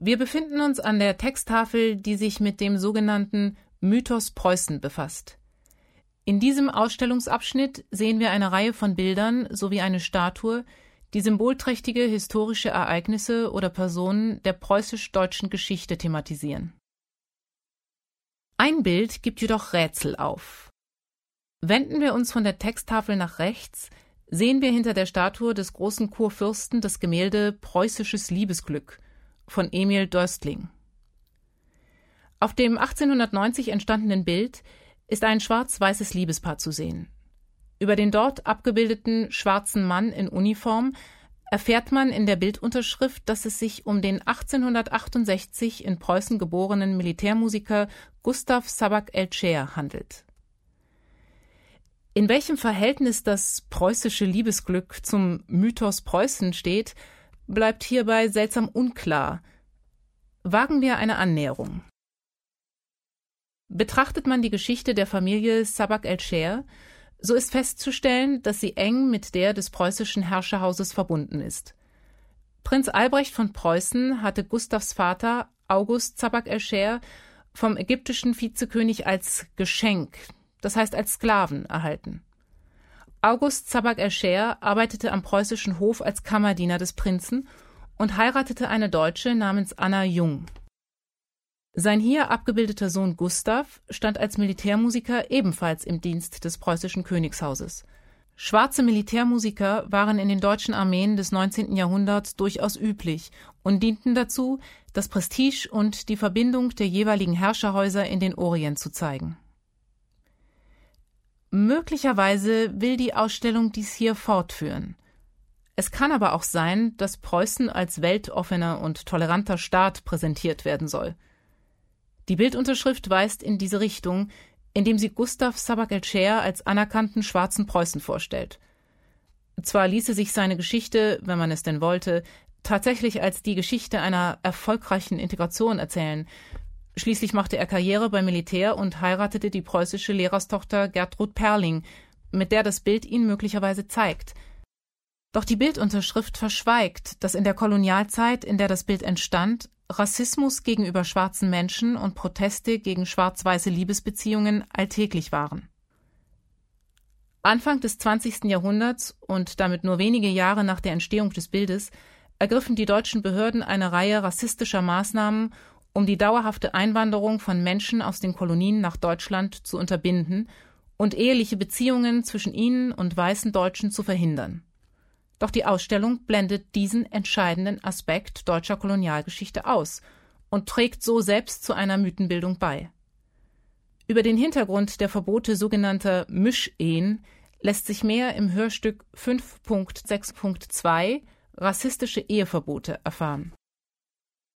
Wir befinden uns an der Texttafel, die sich mit dem sogenannten Mythos Preußen befasst. In diesem Ausstellungsabschnitt sehen wir eine Reihe von Bildern sowie eine Statue, die symbolträchtige historische Ereignisse oder Personen der preußisch-deutschen Geschichte thematisieren. Ein Bild gibt jedoch Rätsel auf. Wenden wir uns von der Texttafel nach rechts, sehen wir hinter der Statue des großen Kurfürsten das Gemälde Preußisches Liebesglück von Emil Dörstling. Auf dem 1890 entstandenen Bild ist ein schwarz-weißes Liebespaar zu sehen. Über den dort abgebildeten schwarzen Mann in Uniform erfährt man in der Bildunterschrift, dass es sich um den 1868 in Preußen geborenen Militärmusiker Gustav Sabak-Eltscher handelt. In welchem Verhältnis das preußische Liebesglück zum Mythos Preußen steht, bleibt hierbei seltsam unklar. Wagen wir eine Annäherung. Betrachtet man die Geschichte der Familie Sabak-Eltscher, so ist festzustellen, dass sie eng mit der des preußischen Herrscherhauses verbunden ist. Prinz Albrecht von Preußen hatte Gustavs Vater August Sabak-Eltscher vom ägyptischen Vizekönig als Geschenk, das heißt als Sklaven, erhalten. August Sabak-Eltscher arbeitete am preußischen Hof als Kammerdiener des Prinzen und heiratete eine Deutsche namens Anna Jung. Sein hier abgebildeter Sohn Gustav stand als Militärmusiker ebenfalls im Dienst des preußischen Königshauses. Schwarze Militärmusiker waren in den deutschen Armeen des 19. Jahrhunderts durchaus üblich und dienten dazu, das Prestige und die Verbindung der jeweiligen Herrscherhäuser in den Orient zu zeigen. Möglicherweise will die Ausstellung dies hier fortführen. Es kann aber auch sein, dass Preußen als weltoffener und toleranter Staat präsentiert werden soll. Die Bildunterschrift weist in diese Richtung, indem sie Gustav Sabak-Eltscher als anerkannten schwarzen Preußen vorstellt. Zwar ließe sich seine Geschichte, wenn man es denn wollte, tatsächlich als die Geschichte einer erfolgreichen Integration erzählen. Schließlich machte er Karriere beim Militär und heiratete die preußische Lehrerstochter Gertrud Perling, mit der das Bild ihn möglicherweise zeigt. Doch die Bildunterschrift verschweigt, dass in der Kolonialzeit, in der das Bild entstand, Rassismus gegenüber schwarzen Menschen und Proteste gegen schwarz-weiße Liebesbeziehungen alltäglich waren. Anfang des 20. Jahrhunderts und damit nur wenige Jahre nach der Entstehung des Bildes ergriffen die deutschen Behörden eine Reihe rassistischer Maßnahmen, um die dauerhafte Einwanderung von Menschen aus den Kolonien nach Deutschland zu unterbinden und eheliche Beziehungen zwischen ihnen und weißen Deutschen zu verhindern. Doch die Ausstellung blendet diesen entscheidenden Aspekt deutscher Kolonialgeschichte aus und trägt so selbst zu einer Mythenbildung bei. Über den Hintergrund der Verbote sogenannter Mischehen lässt sich mehr im Hörstück 5.6.2 Rassistische Eheverbote erfahren.